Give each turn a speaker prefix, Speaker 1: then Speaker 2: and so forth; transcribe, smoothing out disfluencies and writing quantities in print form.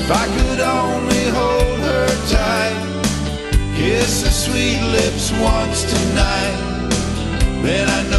Speaker 1: If I could only hold her tight, kiss her sweet lips once tonight, then I know